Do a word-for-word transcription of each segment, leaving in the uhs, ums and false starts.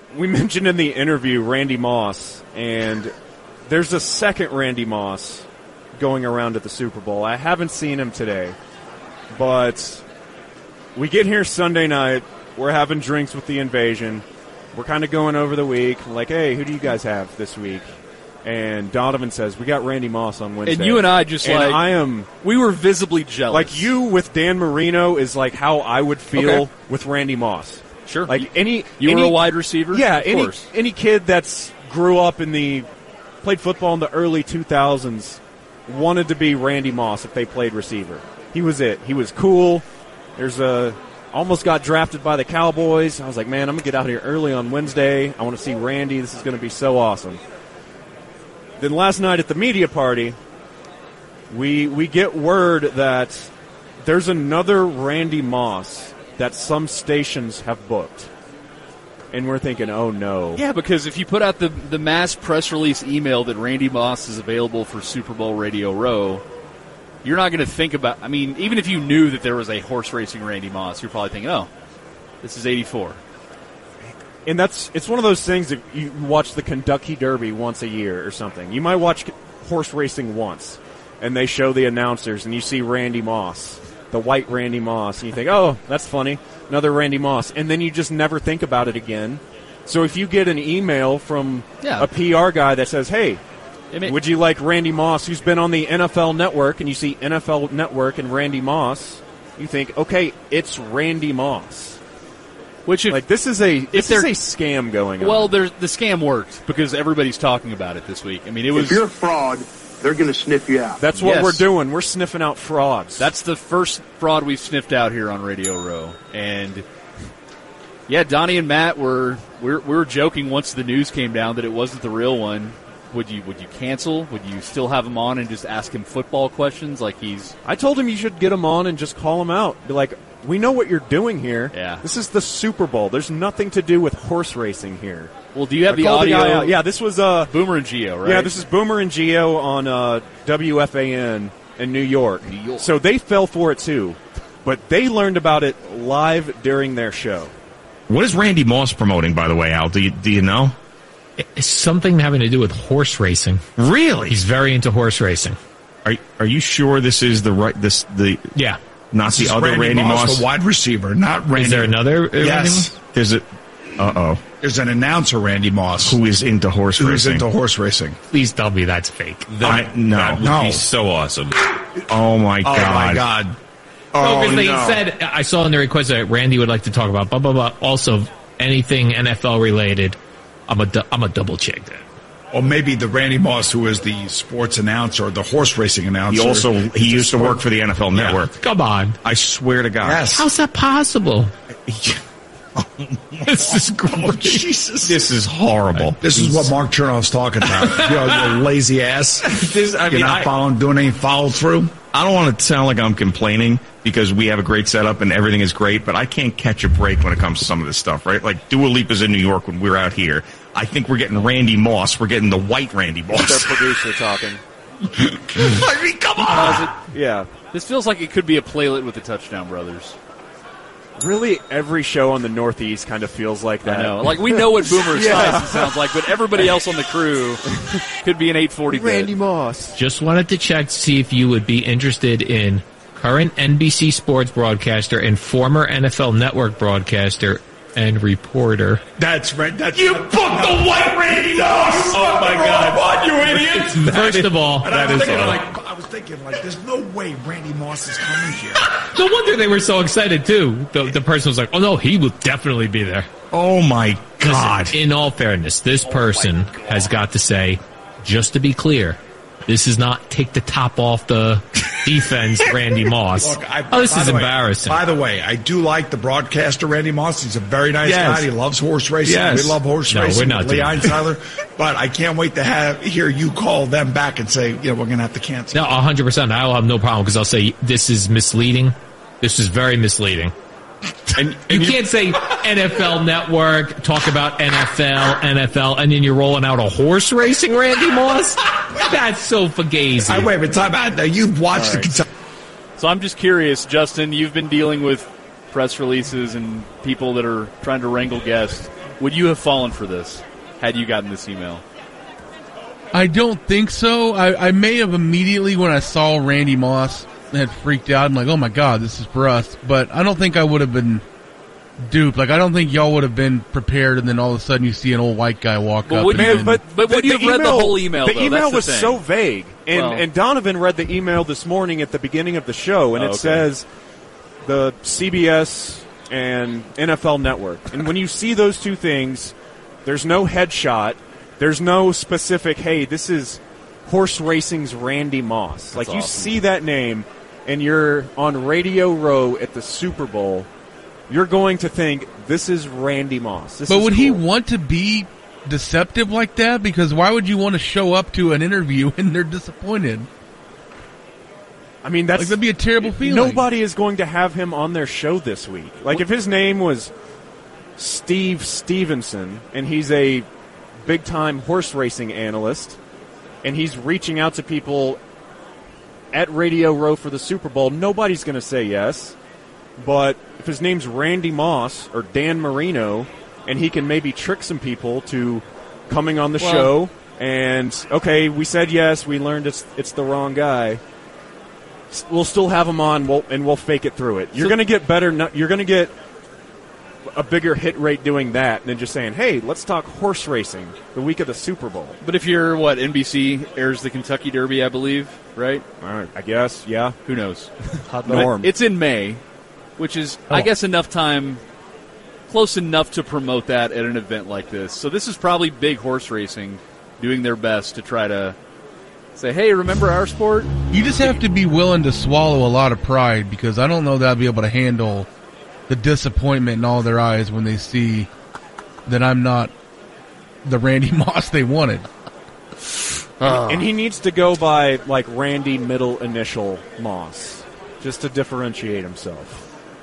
we mentioned in the interview Randy Moss, and there's a second Randy Moss going around at the Super Bowl. I haven't seen him today, but we get here Sunday night. We're having drinks with the Invasion. We're kind of going over the week. Like, hey, who do you guys have this week? And Donovan says, we got Randy Moss on Wednesday. And you and I just and like, I am, we were visibly jealous. like you with Dan Marino is like how I would feel Okay. with Randy Moss. Sure. Like any, You any, were a wide receiver? Yeah, Of any course. any kid that's grew up in the played football in the early two thousands wanted to be Randy Moss if they played receiver. He was it. He was cool. There's a almost got drafted by the Cowboys. I was like, man, I'm gonna get out here early on Wednesday. I want to see Randy. This is gonna be so awesome. Then last night at the media party, we we get word that there's another Randy Moss that some stations have booked. And we're thinking, oh, no. Yeah, because if you put out the, the mass press release email that Randy Moss is available for Super Bowl Radio Row, you're not going to think about, I mean, even if you knew that there was a horse racing Randy Moss, you're probably thinking, oh, this is eighty-four. And that's it's one of those things that you watch the Kentucky Derby once a year or something. You might watch horse racing once, and they show the announcers, and you see Randy Moss, the white Randy Moss, and you think, oh, that's funny, another Randy Moss. And then you just never think about it again. So if you get an email from Yeah. a P R guy that says, hey, I mean, would you like Randy Moss, who's been on the N F L Network, and you see N F L Network and Randy Moss, you think, okay, it's Randy Moss. which if, Like, this is a this they're- is a scam going on. well, there's, the scam worked because everybody's talking about it this week. I mean, it was If you're a fraud, they're going to sniff you out. That's what Yes. we're doing. We're sniffing out frauds. That's the first fraud we've sniffed out here on Radio Row. And, yeah, Donnie and Matt were we were, we were joking once the news came down that it wasn't the real one. Would you would you cancel? Would you still have him on and just ask him football questions like he's... I told him you should get him on and just call him out. Be like, we know what you're doing here. Yeah. This is the Super Bowl. There's nothing to do with horse racing here. Well, do you have Or the call audio? guy out. Yeah, this was uh, Boomer and Gio, right? yeah, this is Boomer and Gio on uh, W F A N in New York. New York. So they fell for it too, but they learned about it live during their show. What is Randy Moss promoting, by the way, Al? Do you, do you know? It's something having to do with horse racing. Really? He's very into horse racing. Are are you sure this is the right this the Yeah. not This the is other Randy, Randy, Moss, Moss? the wide receiver, not Randy. Is there another? uh, Randy Yes. Moss? There's a uh oh There's an announcer, Randy Moss, who is into horse who's racing? into horse racing. Please tell me that's fake. I, no, That would No. be so awesome. Oh my Oh god! my God! No, Oh because they no! said, I saw in the request that Randy would like to talk about blah, blah, blah. Also, anything N F L related, I'm a, du- I'm a double check that. Or maybe the Randy Moss who is the sports announcer, or the horse racing announcer. He also he used to work for the N F L Network. Come on. I swear to God. Yes. How's that possible? This is great. Jesus. This is horrible. This is what Mark Chernoff's talking about. You know, you lazy ass. This, I You're mean, not I, following, doing any follow through. I don't want to sound like I'm complaining because we have a great setup and everything is great, but I can't catch a break when it comes to some of this stuff, right? Like Dua Lipa's in New York when we're out here. I think we're getting Randy Moss. We're getting the white Randy Their Moss. producer talking. I mean, come on. Yeah. This feels like it could be a playlet with the Touchdown Brothers. Really, every show on the Northeast kind of feels like that. I know. Like, we know what Boomer Yeah. Esiason sounds like, but everybody else on the crew could be an eight forty Randy bit. Moss. Just wanted to check to see if you would be interested in current N B C sports broadcaster and former N F L Network broadcaster and reporter. That's right. That's You booked the white Randy Moss. Oh my God! What, you idiot! First of all, And I That was is thinking, awesome. like, I was thinking, like, there's no way Randy Moss is coming here. no wonder they were so excited too. The, the person was like, "Oh no, he will definitely be there." Oh my God. Listen, in all fairness, this person has got to say, just to be clear, this is not take the top off the defense, Randy Moss. Look, I, oh, this by is the way- embarrassing. By the way, I do like the broadcaster Randy Moss. He's a very nice Yes. guy. He loves horse racing. Yes. We love horse No, racing. we're not with Lee doing that. Einsiler. But I can't wait to have hear you call them back and say, you know, we're going to have to cancel. No, one hundred percent. I'll have no problem because I'll say this is misleading. This is very misleading. And, You and can't say N F L Network, talk about N F L, N F L, and then you're rolling out a horse racing Randy Moss? That's so fugazi. I wait, but time out. Now, you've watched the Kentucky. So I'm just curious, Justin, you've been dealing with press releases and people that are trying to wrangle guests. Would you have fallen for this had you gotten this email? I don't think so. I, I may have immediately, when I saw Randy Moss, had freaked out and like, oh my God, this is for us. But I don't think I would have been duped. Like, I don't think y'all would have been prepared, and then all of a sudden you see an old white guy walk but up. Would and, you, but but would you have read the whole email? The though? email That's the was thing. so vague, and Well, and Donovan read the email this morning at the beginning of the show, and Oh, it okay. says the C B S and N F L Network. And when you see those two things, there's no headshot, there's no specific. Hey, this is horse racing's Randy Moss. Like you awesome. see that name, and you're on Radio Row at the Super Bowl. You're going to think, this is Randy Moss. This But is would he cool. want to be deceptive like that? Because why would you want to show up to an interview and they're disappointed? I mean, that's Like, that'd be a terrible feeling. Nobody is going to have him on their show this week. Like, if his name was Steve Stevenson and he's a big-time horse racing analyst and he's reaching out to people at Radio Row for the Super Bowl, nobody's going to say yes. But if his name's Randy Moss or Dan Marino and he can maybe trick some people to coming on the Well- show and, okay, we said yes, we learned it's it's the wrong guy, we'll still have him on we'll, and we'll fake it through it. You're So- going to get better, no- you're going to get a bigger hit rate doing that than just saying, hey, let's talk horse racing the week of the Super Bowl. But if you're, what, N B C airs the Kentucky Derby, I believe, right? All right, I guess, yeah. Who knows? Hot But norm. It's in May, which is, I Oh. guess, enough time, close enough to promote that at an event like this. So this is probably big horse racing doing their best to try to say, hey, remember our sport? You just have to be willing to swallow a lot of pride, because I don't know that I'll be able to handle the disappointment in all their eyes when they see that I'm not the Randy Moss they wanted. And he needs to go by, like, Randy middle initial Moss, just to differentiate himself.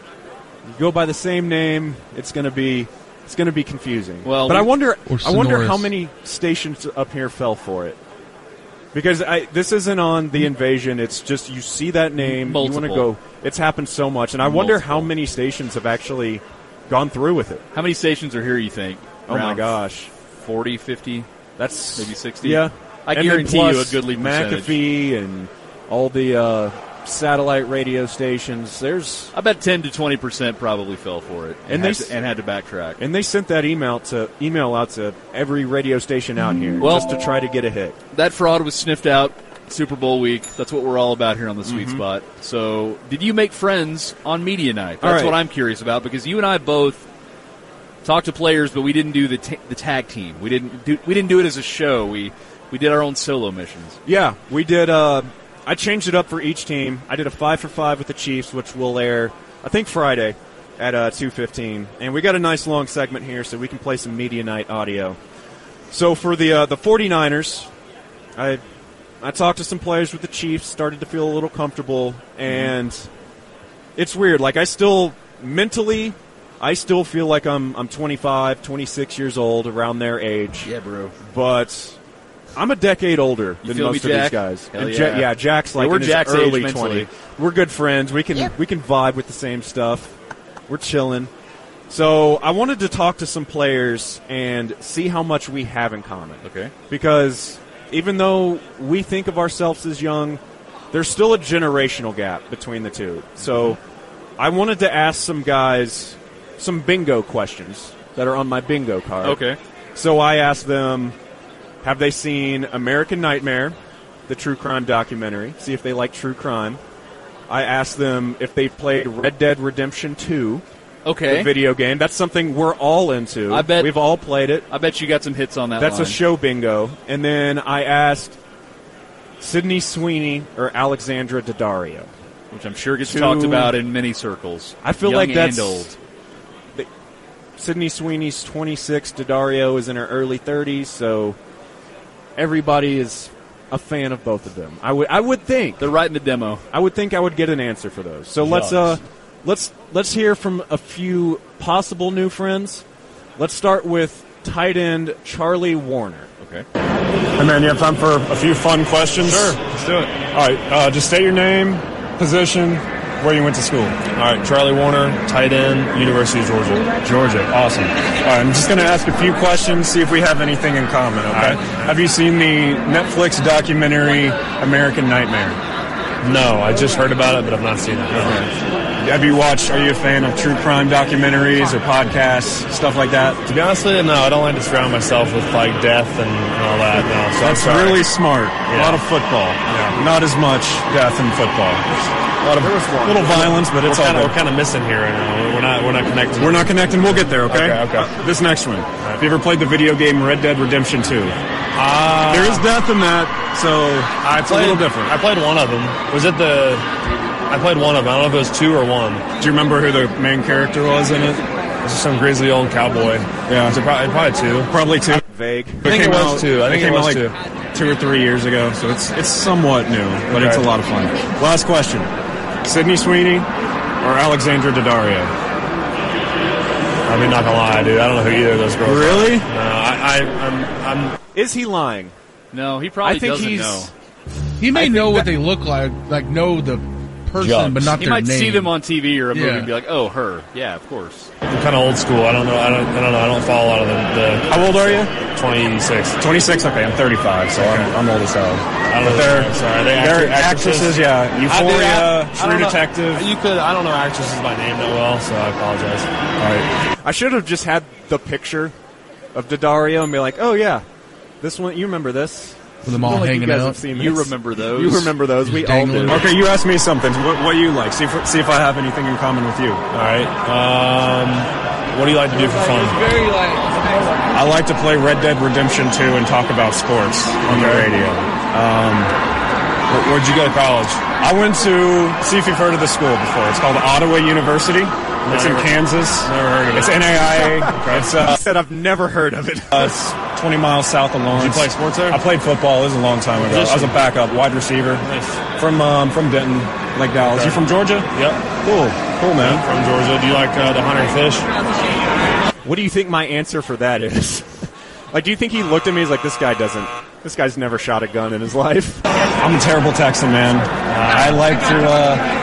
You go by the same name, it's going to be it's going to be confusing. Well, but we- I wonder Or I wonder sonorous. how many stations up here fell for it. Because I, this isn't on The Invasion. It's just you see that name, you want to Multiple. go. It's happened so much, and I wonder Multiple. how many stations have actually gone through with it. How many stations are here, you think? Oh my Around gosh, forty, fifty? that's Maybe sixty? Yeah, I And then guarantee you plus a goodly percentage. McAfee and all the uh, satellite radio stations. There's I bet ten to twenty percent probably fell for it and, And had they to, and had to backtrack. and they sent that email to email out to every radio station out here Well- just to try to get a hit. That fraud was sniffed out Super Bowl week. That's what we're all about here on the Sweet Mm-hmm. Spot. So, did you make friends on media night? All That's right. what I'm curious about, because you and I both talked to players, but we didn't do the ta- the tag team. We didn't do we didn't do it as a show. We we did our own solo missions. Yeah, we did. Uh, I changed it up for each team. I did a five for five with the Chiefs, which will air, I think, Friday at uh, two fifteen. And we got a nice long segment here so we can play some media night audio. So for the uh, the 49ers, I I talked to some players with the Chiefs, started to feel a little comfortable, and it's weird. Like, I still, mentally, I still feel like I'm I'm twenty-five, twenty-six years old, around their age. Yeah, bro. But I'm a decade older You than feel me, most of Jack? these guys. Hell And yeah. Ja- yeah, Jack's like Yeah, we're in his Jack's age early mentally. twenty. We're good friends. We can we can vibe with the same stuff. We're chilling. So I wanted to talk to some players and see how much we have in common. Okay. Because even though we think of ourselves as young, there's still a generational gap between the two. So I wanted to ask some guys some bingo questions that are on my bingo card. Okay. So I asked them, have they seen American Nightmare, the true crime documentary, see if they like true crime. I asked them if they played Red Dead Redemption two, Okay. the video game. That's something we're all into. I bet- We've all played it. I bet you got some hits on that That's line. a show bingo. And then I asked Sydney Sweeney or Alexandra Daddario. which I'm sure gets Two- talked about in many circles. I feel Young like that's and old. Sydney Sweeney's twenty-six, Daddario is in her early thirties, so everybody is a fan of both of them. I would I would think They're writing the demo. I would think I would get an answer for those. So let's uh Shucks. let's let's hear from a few possible new friends. Let's start with tight end Charlie Warner. Okay. Hey man, you have time for a few fun questions? Sure, let's do it. All right, uh, just state your name, position, where you went to school. All right, Charlie Warner, tight end, University of Georgia. Georgia, awesome. All right, I'm just going to ask a few questions, see if we have anything in common, okay? Right. Have you seen the Netflix documentary American Nightmare? No, I just heard about it, but I've not seen it. Okay. Have you watched, are you a fan of true crime documentaries or podcasts, stuff like that? To be honest with you, no, I don't like to surround myself with, like, death and, and all that, no. So That's really smart. Yeah. A lot of football. Yeah. Not as much death in football. A lot of little violence, but it's we're all kinda, good. We're kind of missing here right now. We're not, we're not connected. We're not connecting. We'll get there, okay? Okay, okay. Uh, this next one. Have you ever played the video game Red Dead Redemption two? Uh, there is death in that, so I it's played, a little different. I played one of them. Was it the... I played one of them. I don't know if it was two or one. Do you remember who the main character was in it? This is some grizzly old cowboy. Yeah. Was it probably, probably two? Probably two. Vague. I think it was out, two. I think it it came was out two. like two or three years ago, so it's it's somewhat new, but Okay. it's a lot of fun. Last question. Sydney Sweeney or Alexandra Daddario? I mean, not gonna lie, dude. I don't know who either of those girls Really? are. No, I, I, I'm, I'm... Is he lying? No, he probably I think doesn't he's. know. He may I know think what that- they look like, like know the person, Jugs. but not He their might name. see them on T V or a movie Yeah. and be like, "Oh, her, yeah, of course." I'm kind of old school. I don't know. I don't. I don't know. I don't follow a lot of the. the How old are you? twenty-six. twenty-six. Okay, I'm thirty-five, so I'm, I'm old as hell. I don't But know. they're Sorry, are they they're actresses? actresses, yeah. I, Euphoria, dude, I, I True don't know- Detective. You could. I don't know actresses by name that well, so I apologize. All right. I should have just had the picture of Daddario and be like, "Oh yeah, this one. You remember this? With them I all feel like hanging you guys out. have seen You this. remember those? You remember those? We Just all dangling. do. Okay, you ask me something. What, what you like? See if see if I have anything in common with you. All right. Um, what do you like to do for fun? I like to play Red Dead Redemption two and talk about sports on the radio. Um, Where, where'd you go to college? I went to, see if you've heard of the school before. It's called Ottawa University. It's in Never- Kansas. Never heard of it. It's N A I A. It's, uh, I said I've never heard of it. uh, it's twenty miles south of Lawrence. Did you play sports there? I played football. It was a long time ago. I was a backup, wide receiver. Nice. From um, from Denton, Lake Dallas. Okay. You from Georgia? Yep. Cool. Cool, man. From Georgia. Do you like uh, the hunter and fish? What do you think my answer for that is? Like, do you think he looked at me? He's like, "This guy doesn't. This guy's never shot a gun in his life." I'm a terrible Texan, man. I like to. Uh,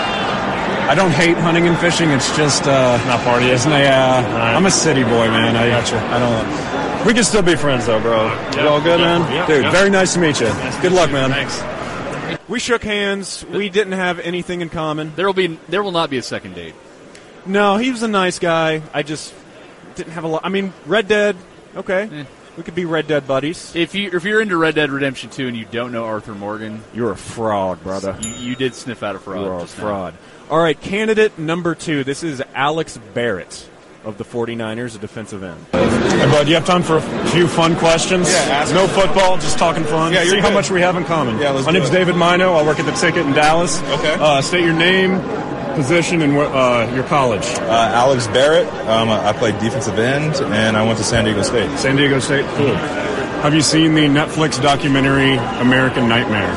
I don't hate hunting and fishing. It's just uh, Not part of you. Isn't I, uh, right. I'm a city boy, man. I, Gotcha. I don't. We can still be friends, though, bro. You all good, Yeah. man? Yeah. Dude, Yeah. very nice to meet you. Good luck, man. Thanks. We shook hands. We didn't have anything in common. There will be. There will not be a second date. No, he was a nice guy. I just didn't have a lot. I mean, Red Dead. Okay, Eh. we could be Red Dead buddies. If you if you're into Red Dead Redemption two and you don't know Arthur Morgan, You're a fraud, brother. you, you did sniff out a fraud. You are a just now. fraud. All right, candidate number two. This is Alex Barrett of the 49ers, a defensive end. Hey, bud, do you have time for a few fun questions? Yeah, ask No football, just talking fun. Yeah, you're See how good. much we have in common. Yeah, let's My do name's it. David Mino. I work at the Ticket in Dallas. Okay. Uh, state your name, position, and where- uh, your college. Uh, Alex Barrett. Um, I played defensive end, and I went to San Diego State. San Diego State. Cool. Have you seen the Netflix documentary American Nightmare?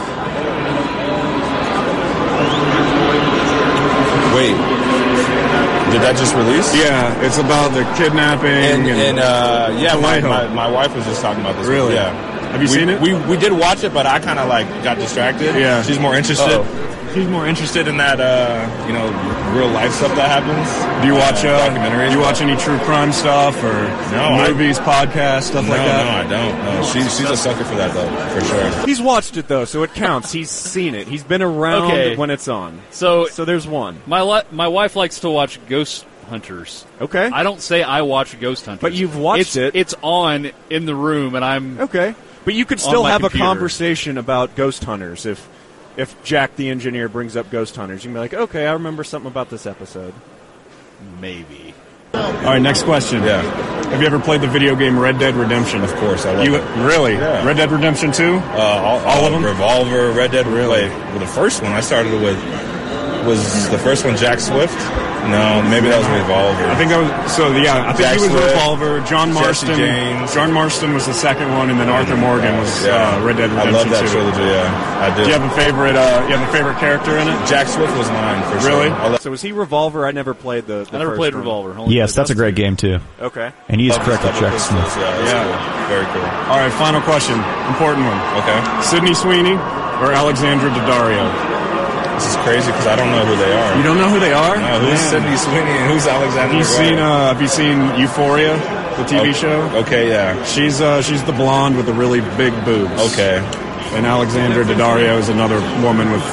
Wait, did that just release? Yeah, it's about the kidnapping. And, and uh, yeah, my, Vallejo. my, my wife was just talking about this. Really? Yeah. Have you we, seen it? We we did watch it, but I kind of like got distracted. Yeah. She's more interested. Uh-oh. She's more interested in that, uh, you know, real life stuff that happens. Do you watch uh, documentaries? Do you watch any true crime stuff or No, I- movies, podcasts, stuff No, like that? no, I don't. No, she's she's a sucker for that though, for sure. He's watched it though, so it counts. He's seen it. He's been around Okay. when it's on. So So there's one. my li- my wife likes to watch Ghost Hunters. Okay. I don't say I watch Ghost Hunters, But you've watched it's, it. It's on in the room, and I'm Okay. But you could On still my have computer. a conversation about ghost hunters if if Jack the engineer brings up ghost hunters. You can be like, okay, I remember something about this episode. maybe. All right, next question. Yeah. Have you ever played the video game Red Dead Redemption? Of course, I love You it. really? Yeah. Red Dead Redemption two? Uh, all, All of them? Revolver, Red Dead, really. Well, the first one I started with was the first one Jack Swift. No, maybe that was Revolver. I think that was so. Yeah, I think Jack he was Swift, Revolver. John Jesse Marston. James. John Marston was the second one, and then Arthur Morgan was yeah. uh, Red Dead I Redemption love that two. trilogy. Yeah, I do. Do you have a favorite? Uh, you have a favorite character in it? Jack Swift was mine for Really? sure. I love So was he Revolver? I never played the. the I never first played one. Revolver. Only Yes, played that's a those great two. game too. Okay. And he is Double correct with Double Jack Pistols, Smith. Yeah, that's Yeah. cool. Very cool. All right, final question. Important one. Okay. Sydney Sweeney or Alexandra Daddario? It's just crazy because I don't know who they are. You don't know who they are? No, who's Sydney Sweeney and who's Alexandra? Have you Daddario? seen uh, Have you seen Euphoria, the T V okay. show? Okay, yeah. She's uh, she's the blonde with the really big boobs. Okay. And Alexandra Daddario is another woman with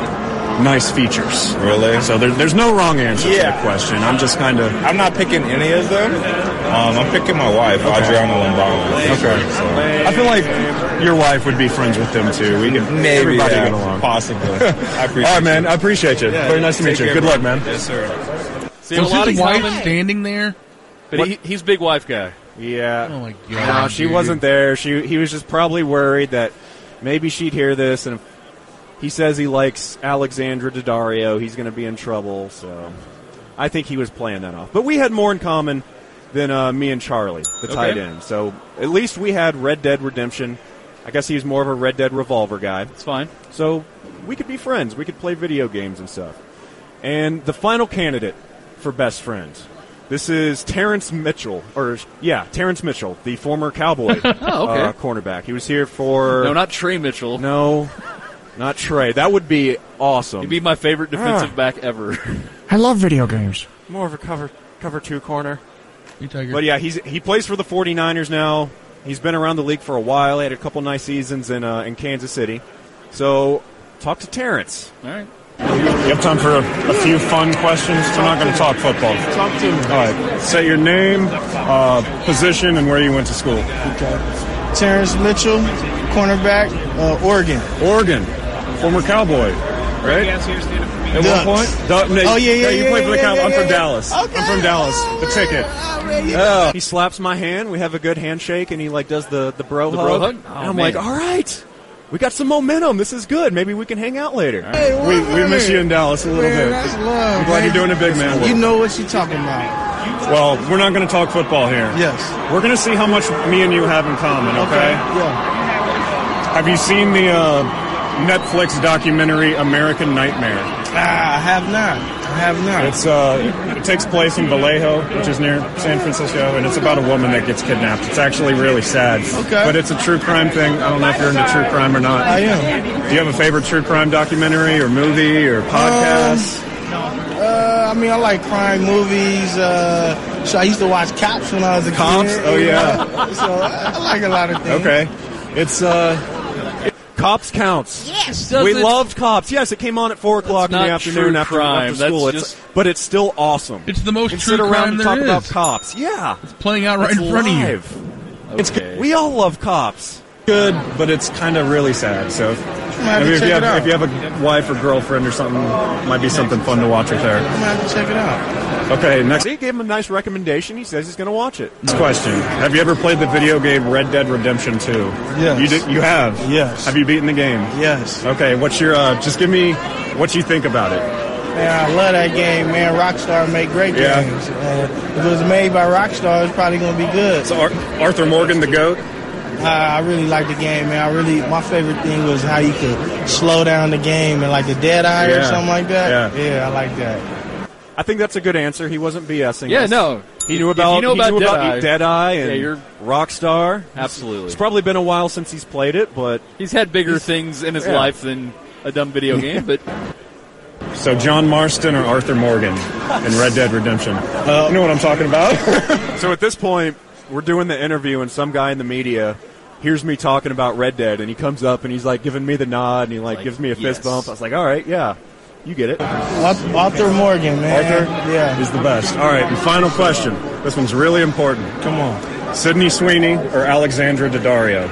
nice features. Really? So there, there's no wrong answer Yeah. to the question. I'm just kind of. I'm not picking any of them. Um, I'm picking my wife, Okay. Adriana Lombardo. Okay. So. I feel like your wife would be friends with them too. We can Maybe, everybody yeah, get along. possibly. I appreciate All right, man. you. I appreciate you. Yeah, Very nice to meet take you. care, Good bro. luck, man. Yes, sir. See, So a lot is his of wife common- standing there? But he, he's a big wife guy. Yeah. Oh my No, god! she dude. wasn't there. She he was just probably worried that maybe she'd hear this, and if he says he likes Alexandra Daddario, he's going to be in trouble. So I think he was playing that off. But we had more in common than uh, me and Charlie, the Okay. tight end. So at least we had Red Dead Redemption. I guess he was more of a Red Dead Revolver guy. It's fine. So we could be friends. We could play video games and stuff. And the final candidate for best friends. This is Terrence Mitchell, or yeah, Terrence Mitchell, the former Cowboy Oh, okay. uh, cornerback. He was here for No, not Trey Mitchell. no, not Trey. That would be awesome. He'd be my favorite defensive Ah. back ever. I love video games. More of a cover cover two corner. You Tiger. But yeah, he's he plays for the 49ers now. He's been around the league for a while. He had a couple nice seasons in uh, in Kansas City. So talk to Terrence. All right. You have time for a, a few fun questions? We're not going to talk football. Talk to me. All right. Say your name, uh, position, and where you went to school. Okay. Terrence Mitchell, cornerback, uh, Oregon. Oregon, former Cowboy, right? At Ducks. one point? Du- no, Oh, yeah, yeah, You yeah, played for the yeah, Cowboys. yeah, I'm from yeah. Dallas. Okay. I'm from Dallas. The ticket. Oh. He slaps my hand. We have a good handshake, and he like does the the bro The hug. bro hug? And Oh, I'm man. like, all right, we got some momentum. This is good. Maybe we can hang out later. Hey, We, we one miss hundred. you in Dallas a little Man, bit. that's love. I'm glad man. you're doing it big, man. You know what you're talking about. Well, we're not going to talk football here. Yes. We're going to see how much me and you have in common, okay? Yeah. Have you seen the uh, Netflix documentary American Nightmare? Ah, I have not. I have not. It's uh, it takes place in Vallejo, which is near San Francisco, and it's about a woman that gets kidnapped. It's actually really sad. Okay. But it's a true crime thing. I don't know if you're into true crime or not. I am. Do you have a favorite true crime documentary or movie or podcast? Uh, I mean, I like crime movies. Uh, so I used to watch Cops when I was a Cops? kid. Oh, you yeah. know? So I I like a lot of things. Okay. It's uh, Cops counts. Yes. We loved Cops. Yes, it came on at four o'clock in the not afternoon true after, crime. after school. That's It's, just- but it's still awesome. It's the most And true sit around crime and there talk is. about Cops. Yeah, It's playing out right it's in front of you. live. It's Okay. good. We all love Cops. good, but it's kind of really sad. So, have maybe to if check you it have out. if you have a wife or girlfriend or something, it might be something fun to watch with her. I'm gonna have to check it out. Okay, next See, gave him a nice recommendation. He says he's going to watch it. next question: have you ever played the video game Red Dead Redemption two? Yes. You did. You have. Yes. Have you beaten the game? Yes. Okay. What's your? Uh, just give me what you think about it. Man, I love that game, man. Rockstar make great Yeah. games. And if it was made by Rockstar, it's probably gonna be good. So Ar- Arthur Morgan, the goat. Uh, I really like the game, man. I really, my favorite thing was how you could slow down the game and like the dead eye or Yeah. something like that. Yeah. Yeah, I like that. I think that's a good answer. He wasn't BSing. Yeah, us. no. He knew If about. you know he about knew about Deadeye. Deadeye and Yeah, you're- Rockstar. Absolutely. It's probably been a while since he's played it, but He's had bigger things in his yeah. life than a dumb video game, but So John Marston or Arthur Morgan in Red Dead Redemption? Uh, you know what I'm talking about? so at this point, we're doing the interview, and some guy in the media hears me talking about Red Dead, and he comes up and he's like giving me the nod, and he like, Like, gives me a fist yes. bump. I was like, all right, yeah, you get it. Arthur, Arthur Morgan, man. Arthur? Yeah. He's the best. All right, and final question. This one's really important. Come on. Sydney Sweeney or Alexandra Daddario?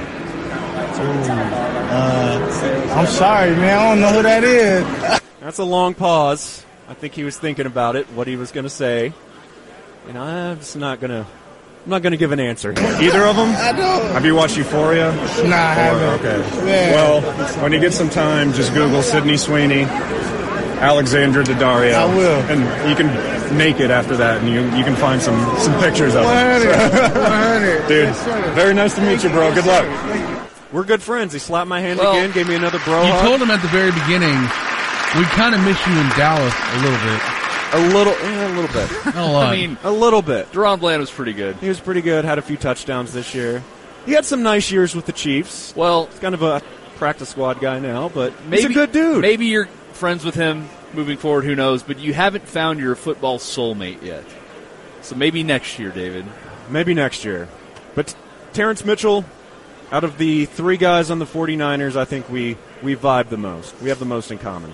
Uh, I'm sorry, man. I don't know who that is. That's a long pause. I think he was thinking about it, what he was going to say, and I'm just not gonna. I'm not going to give an answer. Either of them? I don't. Have you watched Euphoria? Nah, I Or- haven't. okay. Man. Well, when you get some time, just Google Sydney Sweeney, Alexandra Daddario. I will. And you can naked after that, and you you can find some some pictures of one hundred. them. one hundred. Dude, Yes, sir. very nice to meet you, bro. Good luck. We're good friends. He slapped my hand Well, again, gave me another bro You hug. told him at the very beginning, we kind of miss you in Dallas a little bit. a little, eh, a little bit, Not a lot. I mean, a little bit. Deron Bland was pretty good. He was pretty good. Had a few touchdowns this year. He had some nice years with the Chiefs. Well, He's kind of a practice squad guy now, but maybe he's a good dude. Maybe you're friends with him moving forward, who knows? But you haven't found your football soulmate yet. So maybe next year, David. Maybe next year. But Terrence Mitchell, out of the three guys on the 49ers, I think we, we vibe the most. We have the most in common.